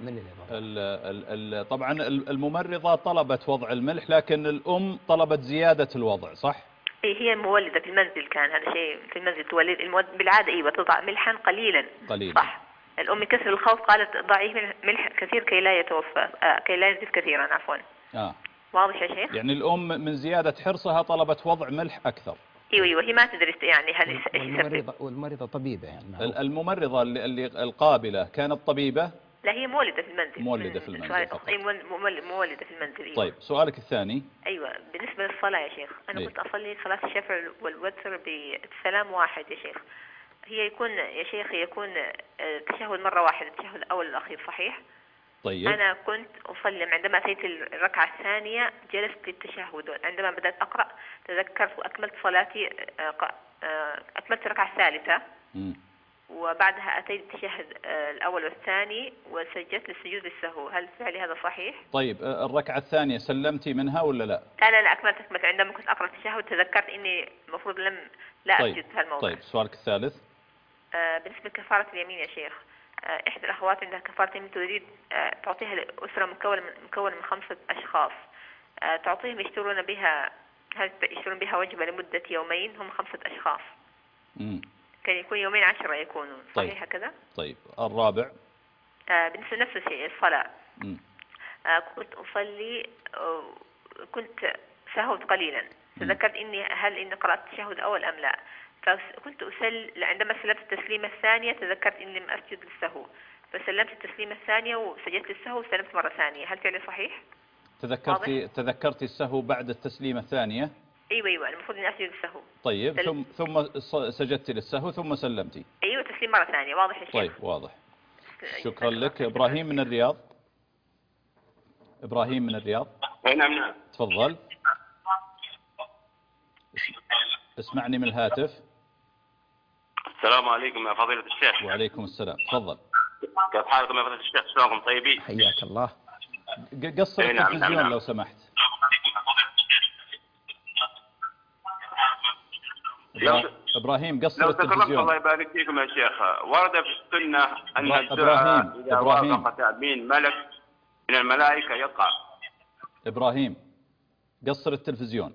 طبعا الممرضة طلبت وضع الملح، لكن الأم طلبت زيادة الوضع، صح؟ هي مولدة في المنزل، كان هذا شيء في المنزل تولد المود بالعادة. أيوة تضع ملحا قليلا قليلا صح. الأم كسر الخوف قالت ضعيه ملح كثير كي لا يتوفى، آه كي لا ينزف كثيرا عفوا. آه. واضح يا شيخ؟ يعني الأم من زيادة حرصها طلبت وضع ملح أكثر. ايوه ايوه هي ما تدري يعني هل ايش والممرضة والممرضة طبيبة يعني. الممرضة اللي, اللي القابلة كانت طبيبة؟ لا هي مولدة في المنزل. مولدة في المنزل فقط. اي مولدة في المنزل. أيوة. طيب سؤالك الثاني. ايوه بالنسبة للصلاة يا شيخ، انا إيه؟ كنت اصلي صلاة الشفع والوتر بالسلام واحد يا شيخ. هي يكون يا شيخ يكون تشهد مرة واحدة، التشهد الاول والاخير صحيح؟ طيب. أنا كنت أصلي عندما أتيت الركعة الثانية جلست للتشهد، عندما بدأت أقرأ تذكرت وأكملت صلاتي، أكملت الركعة الثالثة م. وبعدها أتيت التشهد الأول والثاني وسجدت للسجود للسهو. هل فعلي هذا صحيح؟ طيب الركعة الثانية سلمتي منها ولا لا؟ لا لا, لا أكملت أكملت عندما كنت أقرأ التشهد تذكرت إني المفروض لم لا طيب. أسجد في هالموضوع. طيب سؤالك الثالث. بالنسبة لكفارة اليمين يا شيخ، إحدى الأخوات عندها كفارة يمين تريد تعطيها لأسرة مكونة من مكونة من خمسة أشخاص، تعطيهم يشترون بها هل يشترون بها وجبة لمدة يومين، هم خمسة أشخاص. امم كان يكون يومين عشرة يكونون صحيح كذا؟ طيب. طيب الرابع. آه بالنسبة لنفس الشيء الصلاة. امم آه كنت أصلي آه كنت سهوت قليلا، تذكرت إني هل إني قرأت التشهد أول أم لا، فكنت أسل عندما سلمت التسليمة الثانية تذكرت إني لم أسجد للسهو، فسلمت التسليمة الثانية وسجدت للسهو وسلمت مرة ثانية. هل فعلي صحيح؟ تذكرتي تذكرتي السهو بعد التسليمة الثانية؟ أيوة أيوة المفروض إني أسجد للسهو. طيب سل... ثم ثم سجدتي للسهو ثم سلمتي. أيوة تسليم مرة ثانية. واضح يا شيخ؟ طيب واضح. شكرا لك. إبراهيم من الرياض. إبراهيم من الرياض. نعم نعم. تفضل. اسمعني من الهاتف. السلام عليكم يا فضيلة الشيخ. وعليكم السلام. تفضل. كيف حالكم يا فضيلة الشيخ؟ شلونكم طيبين؟ حياك الله. قصر التلفزيون نعم. لو سمحت. لو إبراهيم قصر لو التلفزيون. الله يبارك فيكم يا شيخ، ورد في السنة أن الدعاء إبراهيم. إذا إبراهيم. وافق تأمين ملك من الملائكة يقع. إبراهيم قصر التلفزيون.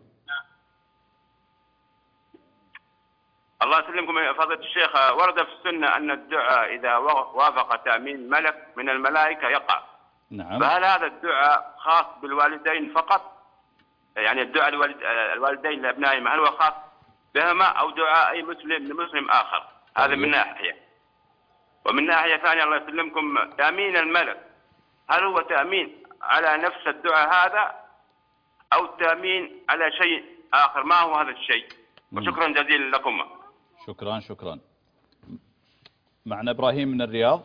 الله يسلمكم يا فضيلة الشيخ، ورد في السنة أن الدعاء إذا وافق تأمين ملك من الملائكة يقع. نعم. فهل هذا الدعاء خاص بالوالدين فقط؟ يعني الدعاء الوالد الوالدين لأبنائهم هل هو خاص بهما أو دعاء أي مسلم لمسلم آخر؟ هذا من ناحية. ومن ناحية ثانية الله يسلمكم، تأمين الملك هل هو تأمين على نفس الدعاء هذا أو تأمين على شيء آخر؟ ما هو هذا الشيء؟ وشكرا جزيلا لكم. شكرا شكرا. معنا إبراهيم من الرياض.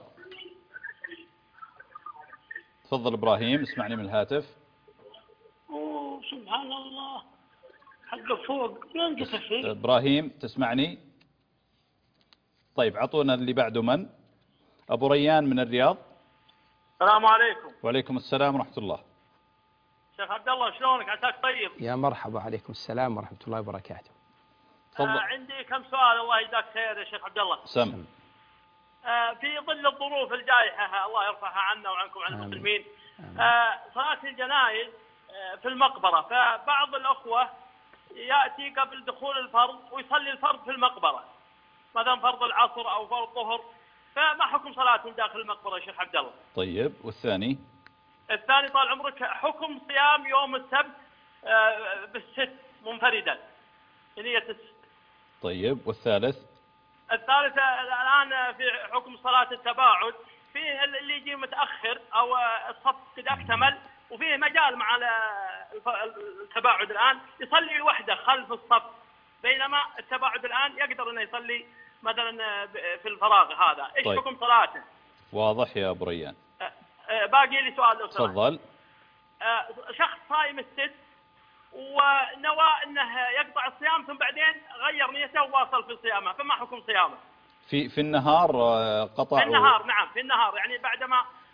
تفضل إبراهيم، اسمعني من الهاتف. أوه سبحان الله حق فوق ينقص فيه. إبراهيم تسمعني؟ طيب عطونا اللي بعده. من؟ أبو ريان من الرياض. السلام عليكم. وعليكم السلام ورحمة الله. شيخ عبد الله شلونك؟ عساك طيب. يا مرحبا. عليكم السلام ورحمة الله وبركاته. آه عندي كم سؤال الله يجزاك خير يا شيخ عبد الله. سم. آه في ظل الظروف الجائحة الله يرفعها عنا وعنكم عن المسلمين، آه صلاة الجنائز آه في المقبرة، فبعض الأخوة يأتي قبل دخول الفرض ويصلي الفرض في المقبرة، مثلا فرض العصر أو فرض الظهر، فما حكم صلاتهم داخل المقبرة يا شيخ عبد الله؟ طيب والثاني؟ الثاني طال عمرك حكم صيام يوم السبت آه بالست منفردا بنية الست. طيب والثالث؟ الثالث الآن في حكم صلاة التباعد، فيه اللي يجي متأخر أو الصف قد أكتمل وفيه مجال مع التباعد الآن يصلي لوحده خلف الصف، بينما التباعد الآن يقدر أنه يصلي مثلا في الفراغ هذا. إيش طيب. حكم صلاته؟ واضح يا أبو ريان. باقي لي سؤال لو سمحت. تفضل. شخص صايم الست ونوى انه يقطع الصيام ثم بعدين غير نيته وواصل في صيامه، فما حكم صيامه؟ في في النهار قطع. في النهار و... نعم في النهار، يعني بعدما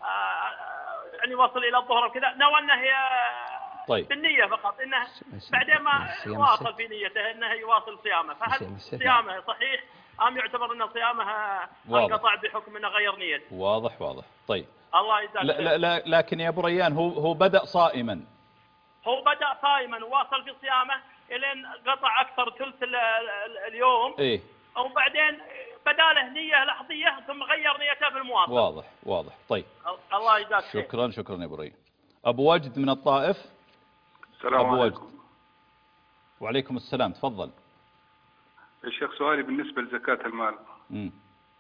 يعني وصل إلى الظهر وكذا، نوى أنه طيب. بالنية فقط، إنه بعدين ما واصل في نيته إنه يواصل صيامه، فهل صيامه صحيح أم يعتبر أن صيامه انقطع بحكم أنه غير نيته؟ واضح واضح. طيب الله يجزاك لا, لا, لا لكن يا أبو ريان هو هو بدأ صائما، هو بدأ صائما وواصل في صيامه إلين قطع أكثر ثلث اليوم إيه، وبعدين بداله نية لحظية ثم غير نيته في المواصل. واضح واضح. طيب الله يجزاك خير. شكرا شكرا يا أبو ريان. أبو وجد من الطائف. السلام أبو عليكم. وجد. وعليكم السلام، تفضل. يا شيخ سؤالي بالنسبة لزكاة المال. مم.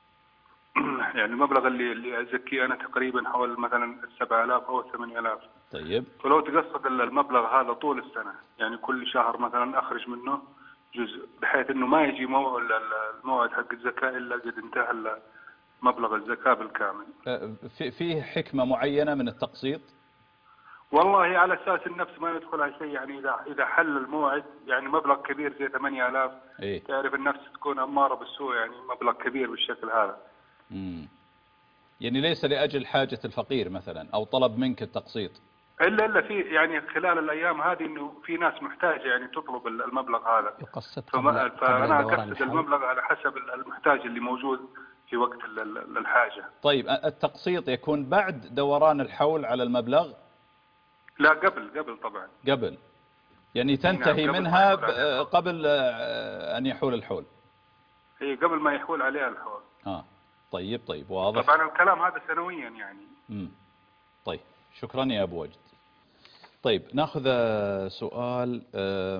يعني المبلغ اللي اللي أزكيه أنا تقريبا حوالي مثلا سبعة آلاف أو ثمانية آلاف. طيب. فلو تقصد المبلغ هذا طول السنة، يعني كل شهر مثلا أخرج منه جزء بحيث إنه ما يجي موعد الموعد حق الزكاة إلا قد انتهى مبلغ الزكاة بالكامل. في فيه حكمة معينة من التقسيط؟ والله على أساس النفس ما يدخل على شيء، يعني إذا إذا حل الموعد يعني مبلغ كبير زي ثمانية آلاف، إيه؟ تعرف النفس تكون أمارة بالسوء، يعني مبلغ كبير بالشكل هذا. امم يعني ليس لأجل حاجة الفقير مثلا أو طلب منك التقسيط؟ إلا إلا في يعني خلال الأيام هذه إنه في ناس محتاجة يعني تطلب المبلغ هذا يقسط قبل فأنا أقسط المبلغ على حسب المحتاج اللي موجود في وقت الحاجة. طيب التقسيط يكون بعد دوران الحول على المبلغ؟ لا قبل قبل طبعا. قبل يعني تنتهي نعم منها قبل أن يحول الحول. هي قبل ما يحول عليها الحول. آه طيب طيب واضح. طبعا الكلام هذا سنويا يعني. امم طيب شكرا يا أبو وجد. طيب ناخذ سؤال آه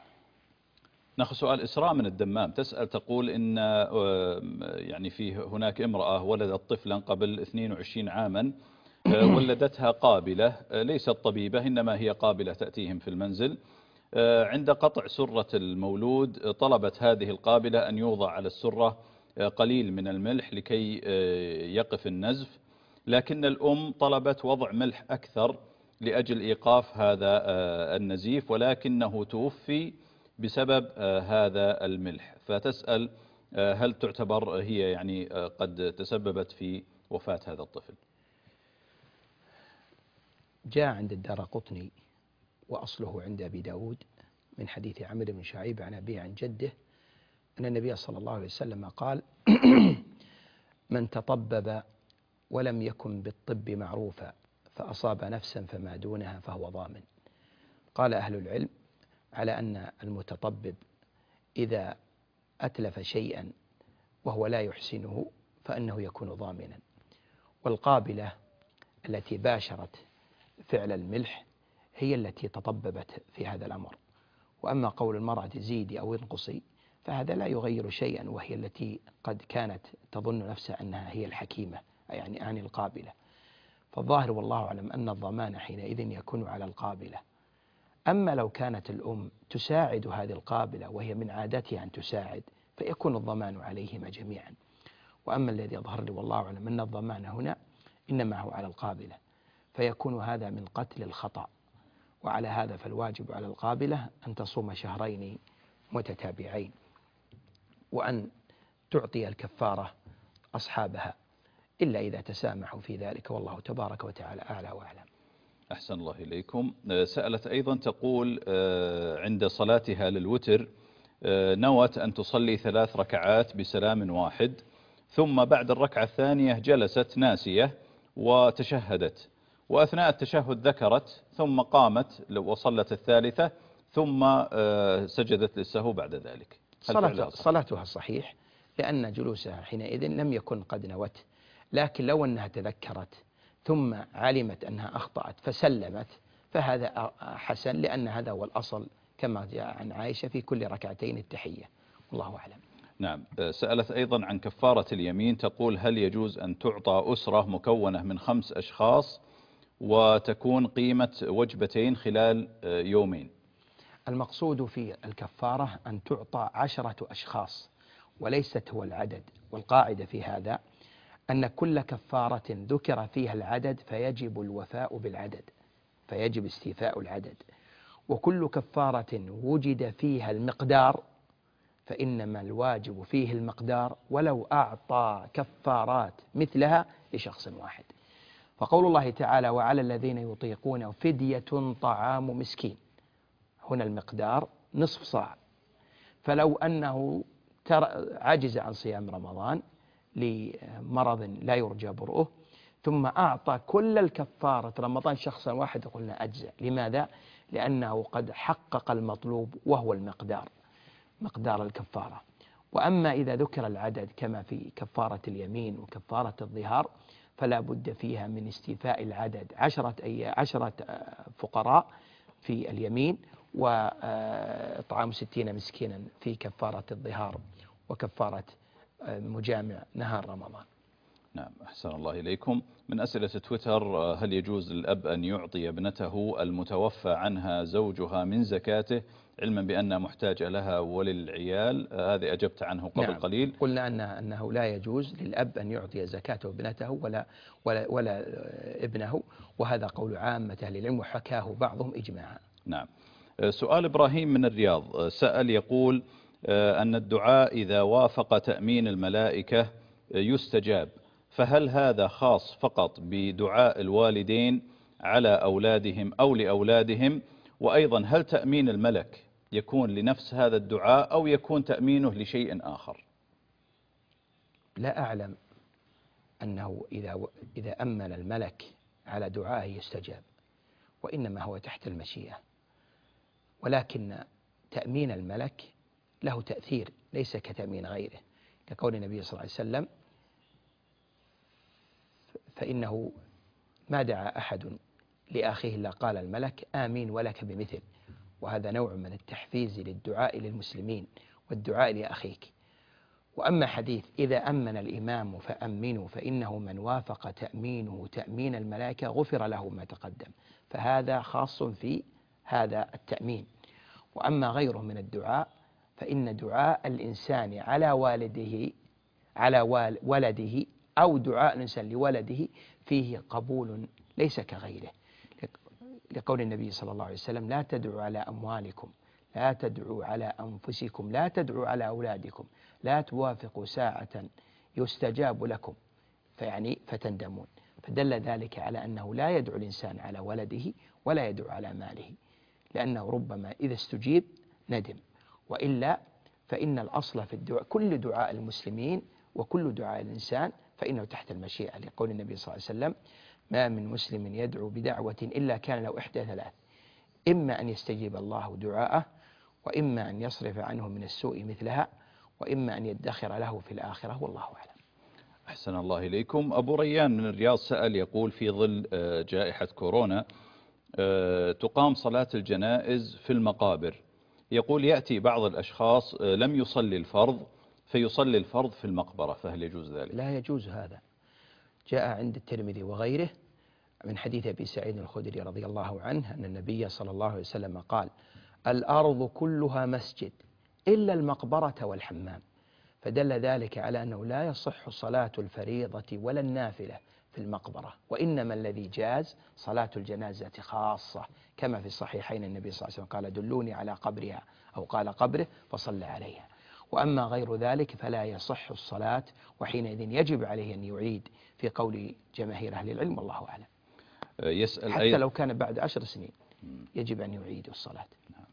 ناخذ سؤال إسراء من الدمام، تسأل تقول إن آه يعني فيه هناك امرأة ولدت طفلا قبل اثنين وعشرين عاما، آه ولدتها قابلة، آه ليست طبيبة إنما هي قابلة تأتيهم في المنزل. آه عند قطع سرة المولود آه طلبت هذه القابلة أن يوضع على السرة آه قليل من الملح لكي آه يقف النزف، لكن الأم طلبت وضع ملح أكثر لأجل إيقاف هذا النزيف، ولكنه توفي بسبب هذا الملح، فتسأل هل تعتبر هي يعني قد تسببت في وفاة هذا الطفل؟ جاء عند الدارقطني وأصله عند أبي داود من حديث عمرو بن شعيب عن أبيه عن جده أن النبي صلى الله عليه وسلم قال: من تطبب ولم يكن بالطب معروفا فأصاب نفسا فما دونها فهو ضامن. قال أهل العلم على أن المتطبب إذا أتلف شيئا وهو لا يحسنه فإنه يكون ضامنا، والقابلة التي باشرت فعل الملح هي التي تطببت في هذا الأمر. وأما قول المرأة زيدي أو انقصي فهذا لا يغير شيئا، وهي التي قد كانت تظن نفسها أنها هي الحكيمة، يعني عن القابلة. فالظاهر والله أعلم أن الضمان حينئذ يكون على القابلة. أما لو كانت الأم تساعد هذه القابلة وهي من عادتها أن تساعد فيكون الضمان عليهما جميعا. وأما الذي يظهر لي والله أعلم أن الضمان هنا إنما هو على القابلة، فيكون هذا من قتل الخطأ. وعلى هذا فالواجب على القابلة أن تصوم شهرين متتابعين، وأن تعطي الكفارة أصحابها إلا إذا تسامحوا في ذلك، والله تبارك وتعالى أعلى وأعلم. أحسن الله إليكم. سألت أيضا تقول عند صلاتها للوتر نوت أن تصلي ثلاث ركعات بسلام واحد، ثم بعد الركعة الثانية جلست ناسية وتشهدت، وأثناء التشهد ذكرت ثم قامت وصلت الثالثة ثم سجدت للسهو بعد ذلك. صلاتها, صلاتها صحيح، لأن جلوسها حينئذ لم يكن قد نوت، لكن لو أنها تذكرت ثم علمت أنها أخطأت فسلمت فهذا حسن، لأن هذا هو الأصل كما جاء عن عائشة في كل ركعتين التحية، والله أعلم. نعم. سألت أيضا عن كفارة اليمين، تقول هل يجوز أن تعطى أسرة مكونة من خمس أشخاص وتكون قيمة وجبتين خلال يومين؟ المقصود في الكفارة أن تعطى عشرة أشخاص وليست هو العدد، والقاعدة في هذا أن كل كفارة ذكر فيها العدد فيجب الوفاء بالعدد، فيجب استيفاء العدد، وكل كفارة وجد فيها المقدار فإنما الواجب فيه المقدار ولو أعطى كفارات مثلها لشخص واحد. فقول الله تعالى وعلى الذين يطيقون فدية طعام مسكين، هنا المقدار نصف صاع. فلو أنه عجز عن صيام رمضان لمرض لا يرجى برؤه ثم أعطى كل الكفارة رمضان شخصا واحد قلنا أجزاء. لماذا؟ لأنه قد حقق المطلوب وهو المقدار، مقدار الكفارة. وأما إذا ذكر العدد كما في كفارة اليمين وكفارة الظهار فلا بد فيها من استيفاء العدد، عشرة أي عشرة فقراء في اليمين وإطعام ستين مسكينا في كفارة الظهار وكفارة مجامع نهار رمضان. نعم، أحسن الله إليكم. من أسئلة تويتر: هل يجوز للأب أن يعطي ابنته المتوفى عنها زوجها من زكاته علما بأنها محتاجة لها وللعيال؟ هذه أجبت عنه قبل نعم. قليل. قلنا أن أنه لا يجوز للأب أن يعطي زكاته ابنته ولا, ولا, ولا ابنه، وهذا قول عامة أهل العلم وحكاه بعضهم إجماعا. نعم. سؤال إبراهيم من الرياض سأل يقول أن الدعاء إذا وافق تأمين الملائكة يستجاب، فهل هذا خاص فقط بدعاء الوالدين على أولادهم أو لأولادهم؟ وأيضا هل تأمين الملك يكون لنفس هذا الدعاء أو يكون تأمينه لشيء آخر؟ لا أعلم أنه إذا إذا أمن الملك على دعائه يستجاب، وإنما هو تحت المشيئة. ولكن تأمين الملك له تأثير ليس كتأمين غيره، كقول النبي صلى الله عليه وسلم: فإنه ما دعا أحد لأخيه إلا قال الملك آمين ولك بمثل. وهذا نوع من التحفيز للدعاء للمسلمين والدعاء لأخيك. وأما حديث إذا أمن الإمام فأمنوا فإنه من وافق تأمينه تأمين الملائكة غفر له ما تقدم، فهذا خاص في هذا التأمين. وأما غيره من الدعاء فإن دعاء الإنسان على والده على ولده أو دعاء الإنسان لولده فيه قبول ليس كغيره، لقول النبي صلى الله عليه وسلم: لا تدعوا على أموالكم، لا تدعوا على أنفسكم، لا تدعوا على أولادكم، لا توافقوا ساعة يستجاب لكم فيعني فتندمون. فدل ذلك على أنه لا يدعو الإنسان على ولده ولا يدعو على ماله، لأنه ربما إذا استجيب ندم، وإلا فإن الأصل في الدعاء كل دعاء المسلمين وكل دعاء الإنسان فإنه تحت المشيئة، لقول النبي صلى الله عليه وسلم: ما من مسلم يدعو بدعوة إلا كان له إحدى ثلاث: إما أن يستجيب الله دعاءه، وإما أن يصرف عنه من السوء مثلها، وإما أن يدخر له في الآخرة، والله أعلم. أحسن الله إليكم. أبو ريان من الرياض سأل يقول: في ظل جائحة كورونا تقام صلاة الجنائز في المقابر، يقول يأتي بعض الأشخاص لم يصلي الفرض فيصلي الفرض في المقبرة، فهل يجوز ذلك؟ لا يجوز هذا. جاء عند الترمذي وغيره من حديث أبي سعيد الخدري رضي الله عنه أن النبي صلى الله عليه وسلم قال: الأرض كلها مسجد إلا المقبرة والحمام. فدل ذلك على أنه لا يصح صلاة الفريضة ولا النافلة في المقبرة، وإنما الذي جاز صلاة الجنازة خاصة، كما في الصحيحين النبي صلى الله عليه وسلم قال: دلوني على قبرها، أو قال قبره فصلى عليها. وأما غير ذلك فلا يصح الصلاة، وحينئذ يجب عليه أن يعيد في قول جماهير أهل العلم، والله أعلم. يسأل حتى أيضا لو كان بعد عشر سنين يجب أن يعيد الصلاة.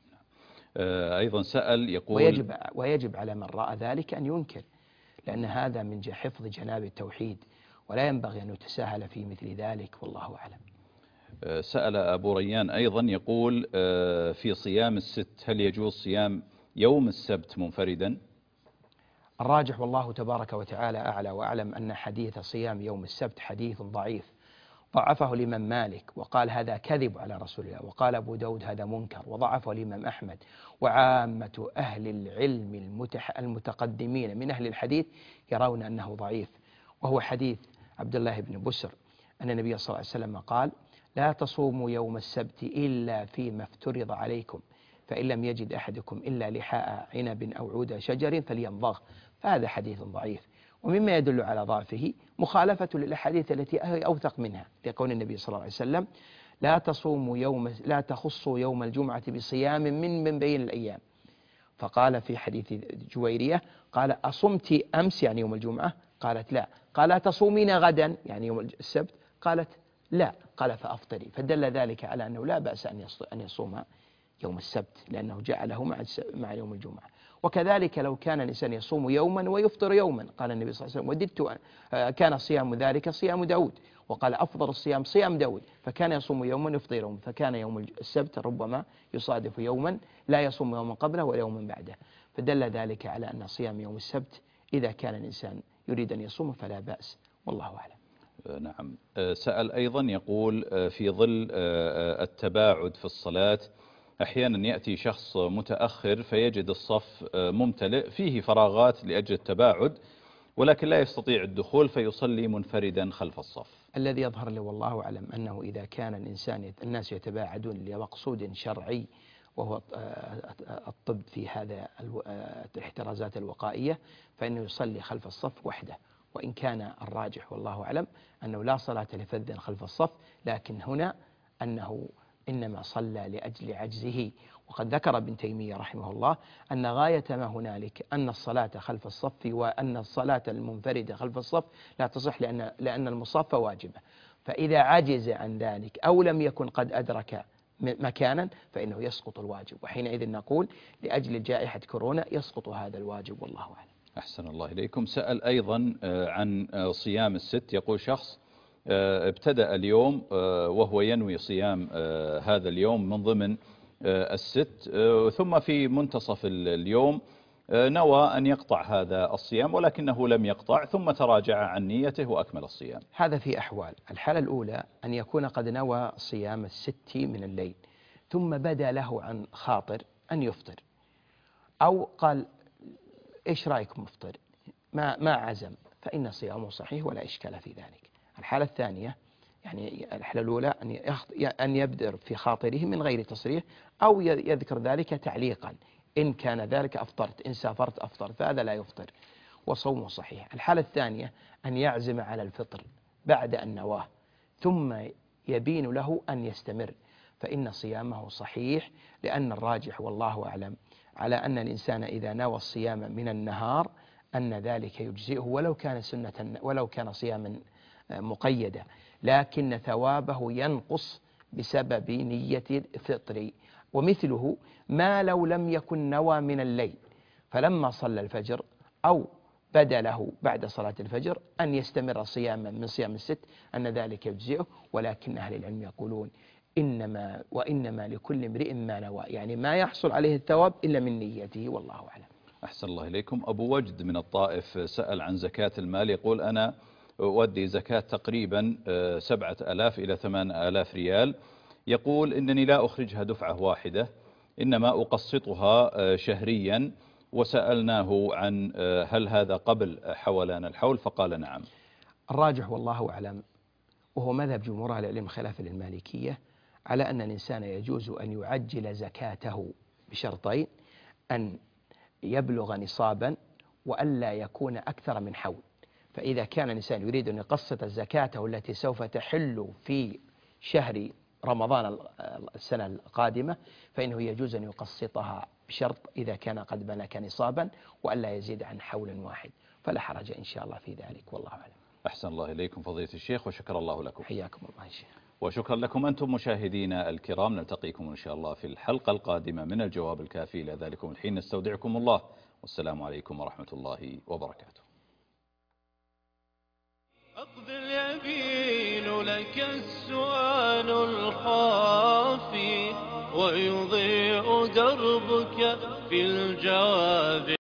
أيضا سأل يقول: ويجب, ويجب على من رأى ذلك أن ينكر، لأن هذا من حفظ جناب التوحيد، ولا ينبغي أن يتساهل في مثل ذلك، والله أعلم. سأل أبو ريان أيضا يقول: في صيام الست هل يجوز صيام يوم السبت منفردا؟ الراجح والله تبارك وتعالى أعلى وأعلم أن حديث صيام يوم السبت حديث ضعيف، ضعفه الإمام مالك وقال هذا كذب على رسول الله، وقال أبو داود هذا منكر، وضعفه الإمام أحمد وعامة أهل العلم المتح المتقدمين من أهل الحديث يرون أنه ضعيف. وهو حديث عبد الله بن بسر أن النبي صلى الله عليه وسلم قال: لا تصوموا يوم السبت إلا فيما افترض عليكم، فإن لم يجد أحدكم إلا لحاء عنب أو عود شجر فليمضغ. فهذا حديث ضعيف. ومما يدل على ضعفه مخالفة للأحاديث التي أوثق منها، لقول النبي صلى الله عليه وسلم: لا تصوموا يوم لا تخصوا يوم الجمعة بصيام من من بين الأيام. فقال في حديث جويرية قال: أصمت أمس يعني يوم الجمعة؟ قالت لا. قال: تصومين غدا يعني يوم السبت؟ قالت لا، قال فأفطري، فدل ذلك على أنه لا بأس أن يصوم يوم السبت لأنه جعله مع يوم الجمعة. وكذلك لو كان الإنسان يصوم يوما ويفطر يوما، قال النبي صلى الله عليه وسلم وددت كان صيام ذلك صيام داود، وقال أفضل الصيام صيام داود، فكان يصوم يوما ويفطر يوما، فكان يوم السبت ربما يصادف يوما لا يصوم يوما قبله ولا يوما بعده، فدل ذلك على أن صيام يوم السبت إذا كان الإنسان يريد أن يصوم فلا بأس، والله أعلم. نعم. سأل أيضا يقول في ظل التباعد في الصلاة أحيانا يأتي شخص متأخر فيجد الصف ممتلئ فيه فراغات لأجل التباعد ولكن لا يستطيع الدخول فيصلي منفردا خلف الصف. الذي يظهر لي والله أعلم أنه إذا كان الإنسان الناس يتباعدون لمقصود شرعي وهو الطب في هذا الاحترازات الوقائية فإنه يصلي خلف الصف وحده، وإن كان الراجح والله أعلم أنه لا صلاة لفذ خلف الصف، لكن هنا أنه إنما صلى لأجل عجزه. وقد ذكر ابن تيمية رحمه الله أن غاية ما هنالك أن الصلاة خلف الصف وأن الصلاة المنفردة خلف الصف لا تصح لأن, لأن المصاف واجبة، فإذا عجز عن ذلك أو لم يكن قد أدرك مكانا فإنه يسقط الواجب، وحينئذ نقول لأجل جائحة كورونا يسقط هذا الواجب والله أعلم. أحسن الله إليكم. سأل أيضا عن صيام الست، يقول شخص ابتدأ اليوم وهو ينوي صيام هذا اليوم من ضمن الست، ثم في منتصف اليوم نوى أن يقطع هذا الصيام ولكنه لم يقطع ثم تراجع عن نيته وأكمل الصيام. هذا في أحوال. الحالة الأولى أن يكون قد نوى صيام الست من الليل ثم بدا له عن خاطر أن يفطر، أو قال إيش رأيكم مفطر، ما ما عزم، فإن صيامه صحيح ولا إشكال في ذلك. الحالة الثانية يعني الحالة الأولى أن أن يبدر في خاطره من غير تصريح أو يذكر ذلك تعليقا، إن كان ذلك أفطرت، إن سافرت أفطر، فهذا لا يفطر وصومه صحيح. الحالة الثانية أن يعزم على الفطر بعد أن نواه ثم يبين له أن يستمر، فإن صيامه صحيح، لأن الراجح والله أعلم على أن الإنسان إذا نوى الصيام من النهار أن ذلك يجزئه ولو كان سنة ولو كان صياما مقيدة، لكن ثوابه ينقص بسبب نية الفطر. ومثله ما لو لم يكن نوى من الليل فلما صلى الفجر أو بدا له بعد صلاة الفجر أن يستمر صياما من صيام الست أن ذلك يجزئه، ولكن أهل العلم يقولون إنما وإنما لكل امرئ ما نوى، يعني ما يحصل عليه الثواب إلا من نيته والله أعلم. أحسن الله إليكم. أبو وجد من الطائف سأل عن زكاة المال، يقول أنا أودي زكاة تقريبا سبعة آلاف إلى ثمان آلاف ريال، يقول إنني لا أخرجها دفعة واحدة إنما أقسطها شهريا، وسألناه عن هل هذا قبل حولان الحول فقال نعم. الراجح والله أعلم وهو مذهب جمهور أهل العلم خلافا للمالكية على أن الإنسان يجوز أن يعجل زكاته بشرطين: أن يبلغ نصابا وألا يكون أكثر من حول. فإذا كان الإنسان يريد أن يقسط زكاته التي سوف تحل في شهر رمضان السنة القادمة فإنه يجوز أن يقسطها بشرط إذا كان قد بلغ نصابا وألا يزيد عن حول واحد، فلا حرج إن شاء الله في ذلك والله أعلم. أحسن الله إليكم فضيلة الشيخ وشكر الله لكم. حياكم الله الشيخ. وشكرا لكم أنتم مشاهدينا الكرام، نلتقيكم إن شاء الله في الحلقة القادمة من الجواب الكافي. إلى ذلكم الحين نستودعكم الله، والسلام عليكم ورحمة الله وبركاته. أقبل يبين لك السؤال الخافي ويضيء دربك في الجواب.